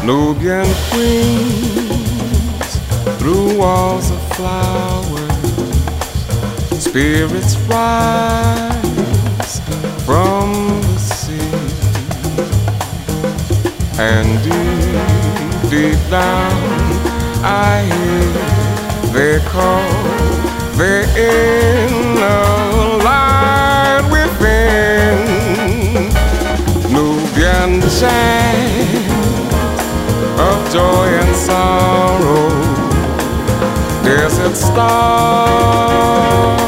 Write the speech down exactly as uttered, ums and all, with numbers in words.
Nubian queens through walls of flowers, spirits rise from the sea, and deep, deep down I hear they call, they're in the light within. Nubian chant of joy and sorrow, desert star